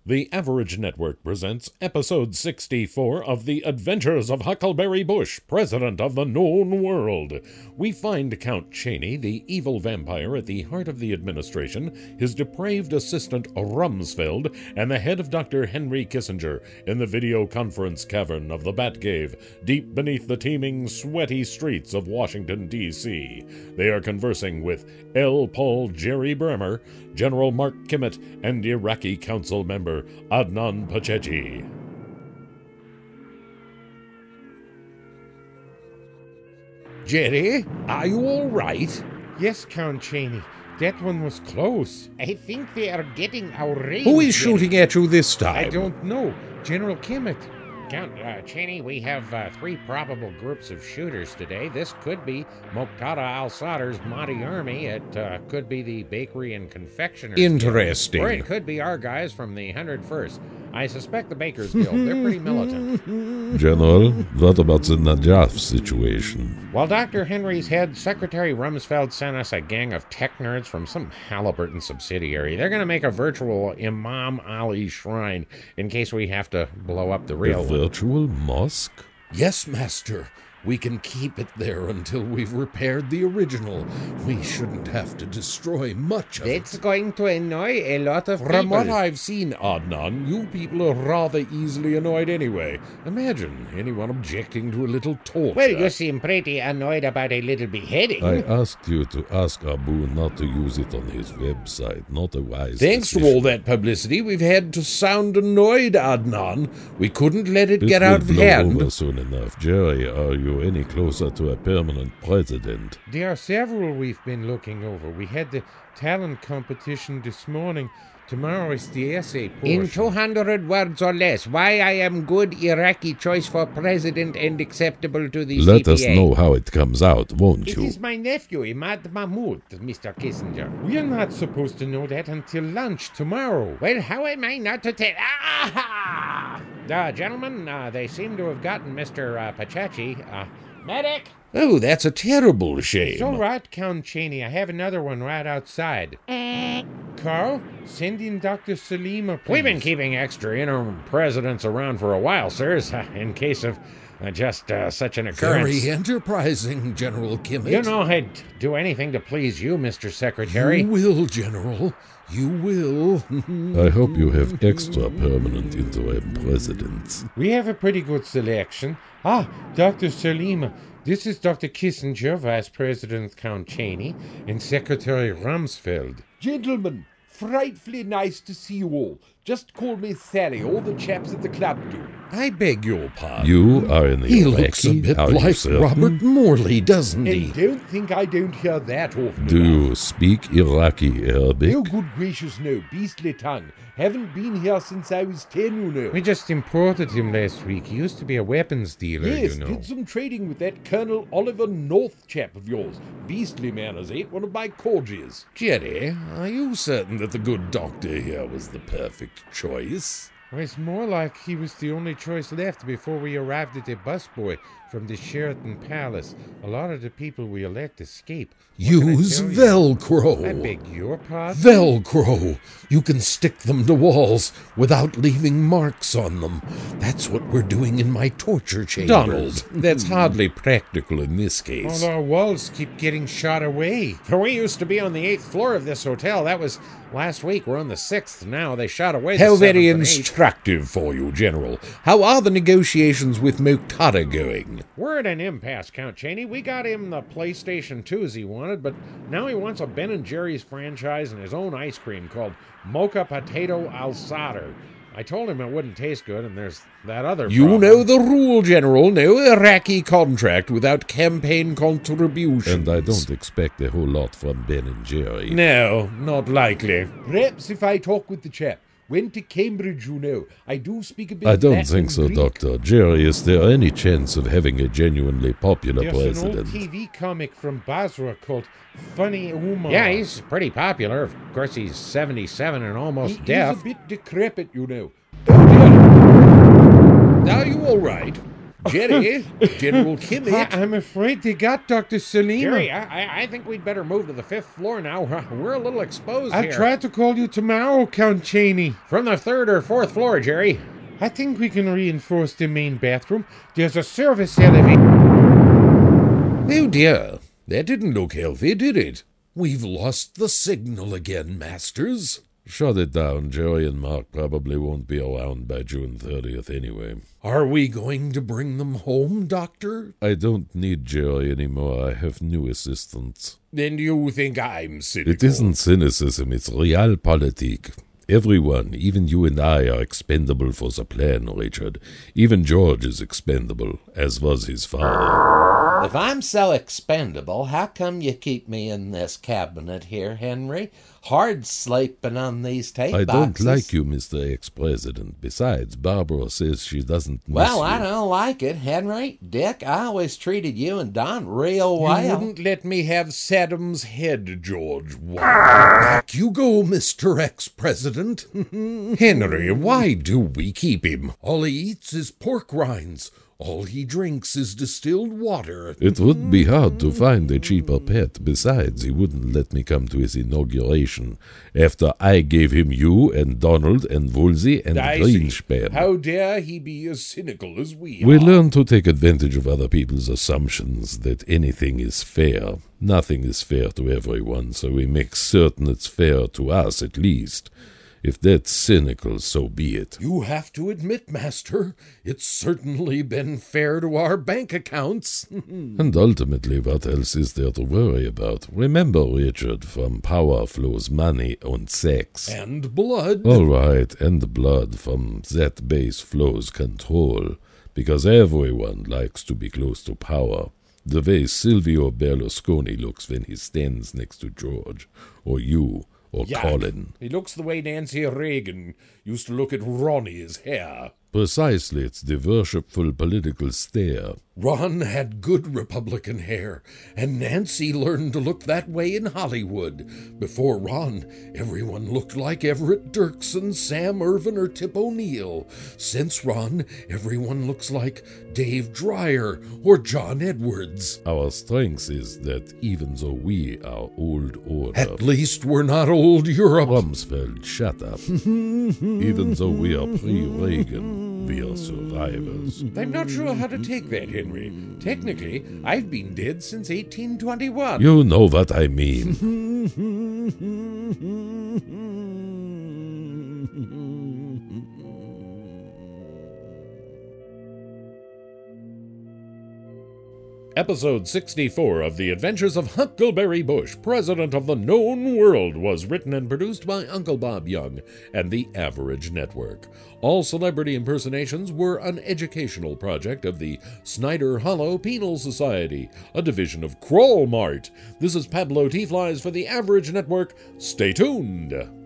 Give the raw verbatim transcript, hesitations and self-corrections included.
The Average Network presents episode sixty-four of The Adventures of Huckleberry Bush, President of the Known World. We find Count Cheney, the evil vampire at the heart of the administration, his depraved assistant Rumsfeld, and the head of Doctor Henry Kissinger in the video conference cavern of the Batcave, deep beneath the teeming, sweaty streets of Washington, D C They are conversing with L. Paul Jerry Bremer, General Mark Kimmitt, and Iraqi Council member Adnan Pachechi. Jerry, are you all right? Yes, Count Cheney. That one was close. I think they are getting outraged. Who is shooting at you this time? I don't know. General Kimmitt. Count uh, Cheney, we have uh, three probable groups of shooters today. This could be Muqtada al-Sadr's Mahdi army. It uh, could be the bakery and confectioners Interesting. Guild, or it could be our guys from the one hundred first. I suspect the Bakers Guild. They're pretty militant. General, what about the Najaf situation? While Doctor Henry's head, Secretary Rumsfeld sent us a gang of tech nerds from some Halliburton subsidiary. They're going to make a virtual Imam Ali shrine in case we have to blow up the real A one. virtual mosque? Yes, Master. We can keep it there until we've repaired the original. We shouldn't have to destroy much of That's it. going to annoy a lot of From people. what I've seen, Adnan, you people are rather easily annoyed anyway. Imagine anyone objecting to a little torture. Well, you seem pretty annoyed about a little beheading. I asked you to ask Abu not to use it on his website, not a wise Thanks to decision. all that publicity, we've had to sound annoyed, Adnan. We couldn't let it, It get will out of blow hand. over soon enough. Jerry, are you any closer to a permanent president? There are several we've been looking over. We had the talent competition this morning. Tomorrow is the essay portion. In two hundred words or less, why I am good Iraqi choice for president and acceptable to the Let C P A. us know how it comes out, won't It you? is my nephew, Imad Mahmoud, Mister Kissinger. We are not supposed to know that until lunch tomorrow. Well, how am I not to tell? Ah! Uh, gentlemen, uh, they seem to have gotten Mister Uh, Pachechi. Uh, medic! Oh, that's a terrible shame. It's all right, Count Cheney. I have another one right outside. Carl, send in Doctor Salima, please. We've been keeping extra interim presidents around for a while, sirs, in case of uh, just uh, such an occurrence. Very enterprising, General Kimmitt. You know I'd do anything to please you, Mister Secretary. You will, General. You will. I hope you have extra permanent interim presidents. We have a pretty good selection. Ah, Doctor Salima. This is Doctor Kissinger, Vice President Count Cheney, and Secretary Rumsfeld. Gentlemen, frightfully nice to see you all. Just call me Sally, all the chaps at the club do. I beg your pardon. You are in the He Iraqi? looks a bit Are you like certain? Robert Morley, doesn't he? And don't think I don't hear that often Do enough. you speak Iraqi Arabic? Oh, good gracious, no. Beastly tongue. Haven't been here since I was ten, you know. We just imported him last week. He used to be a weapons dealer, Yes, you know. did some trading with that Colonel Oliver North chap of yours. Beastly manners, eh? One of my cordiers. Jerry, are you certain that the good doctor here was the perfect choice? Well, it's more like he was the only choice left before we arrived at the busboy from the Sheraton Palace. A lot of the people we elect escape. What can I Use tell you? Velcro. I beg your pardon? Velcro. You can stick them to walls without leaving marks on them. That's what we're doing in my torture chambers. Donald, that's hardly practical in this All case. our walls keep getting shot away. We used to be on the eighth floor of this hotel. That was last week. We're on the sixth now. They shot away the How very seventh and eighth. instructive for you, General. How are the negotiations with Muqtada going? We're at an impasse, Count Cheney. We got him the PlayStation two as he wanted, but now he wants a Ben and Jerry's franchise and his own ice cream called Mocha Potato Al-Sadr. I told him it wouldn't taste good, and there's that other You problem. know the rule, General. No Iraqi contract without campaign contributions. And I don't expect a whole lot from Ben and Jerry. No, not likely. Perhaps if I talk with the chap. Went to Cambridge, you know. I do speak a bit I of don't Latin think and so, Greek. Doctor. Jerry, is there any chance of having a genuinely popular There's an old president? T V comic from Basra called Funny Umar. Yeah, he's pretty popular. Of course, he's seventy-seven and almost He deaf. is a bit decrepit, you know. Are you all right? Jerry, General I, Kimmett. I'm afraid they got Doctor Selima. Jerry, I, I, I think we'd better move to the fifth floor now. We're a little exposed I'll here. try to call you tomorrow, Count Cheney. From the third or fourth floor, Jerry. I think we can reinforce the main bathroom. There's a service elevator. Oh dear, that didn't look healthy, did it? We've lost the signal again, Masters. Shut it down. Jerry and Mark probably won't be around by June thirtieth anyway. Are we going to bring them home, Doctor? I don't need Jerry anymore. I have new assistants. Then you think I'm cynical? It isn't cynicism, it's realpolitik. Everyone, even you and I, are expendable for the plan, Richard. Even George is expendable, as was his father. If I'm so expendable, how come you keep me in this cabinet here, Henry? Hard sleeping on these tape I don't boxes. like you, Mister Ex-President. Besides, Barbara says she doesn't miss Well, you. I don't like it, Henry. Dick, I always treated you and Don real You well. wouldn't let me have Saddam's head, George. Why? Back you go, Mister Ex-President. Henry, why do we keep him? All he eats is pork rinds. All he drinks is distilled water. It would be hard to find a cheaper pet. Besides, he wouldn't let me come to his inauguration after I gave him you and Donald and Woolsey and I see. Greenspan. How dare he be as cynical as we, We are? learn to take advantage of other people's assumptions that anything is fair. Nothing is fair to everyone, so we make certain it's fair to us at least. If that's cynical, so be it. You have to admit, Master, it's certainly been fair to our bank accounts. And ultimately, what else is there to worry about? Remember, Richard, from power flows money and sex. And blood. All right, and blood. From that base flows control, because everyone likes to be close to power. The way Silvio Berlusconi looks when he stands next to George, or you, or Yuck. Colin. He looks the way Nancy Reagan used to look at Ronnie's hair. Precisely, it's the worshipful political stare. Ron had good Republican hair, and Nancy learned to look that way in Hollywood. Before Ron, everyone looked like Everett Dirksen, Sam Irvin, or Tip O'Neill. Since Ron, everyone looks like Dave Dreyer or John Edwards. Our strength is that even though we are old order... At least we're not old Europe. Rumsfeld, shut up. Even though we are pre-Reagan, we are survivors. I'm not sure how to take that, Henry. Technically, I've been dead since eighteen twenty-one. You know what I mean. Episode sixty-four of The Adventures of Huckleberry Bush, President of the Known World, was written and produced by Uncle Bob Young and the Average Network. All celebrity impersonations were an educational project of the Snyder Hollow Penal Society, a division of Kroll Mart. This is Pablo T. Flies for the Average Network. Stay tuned.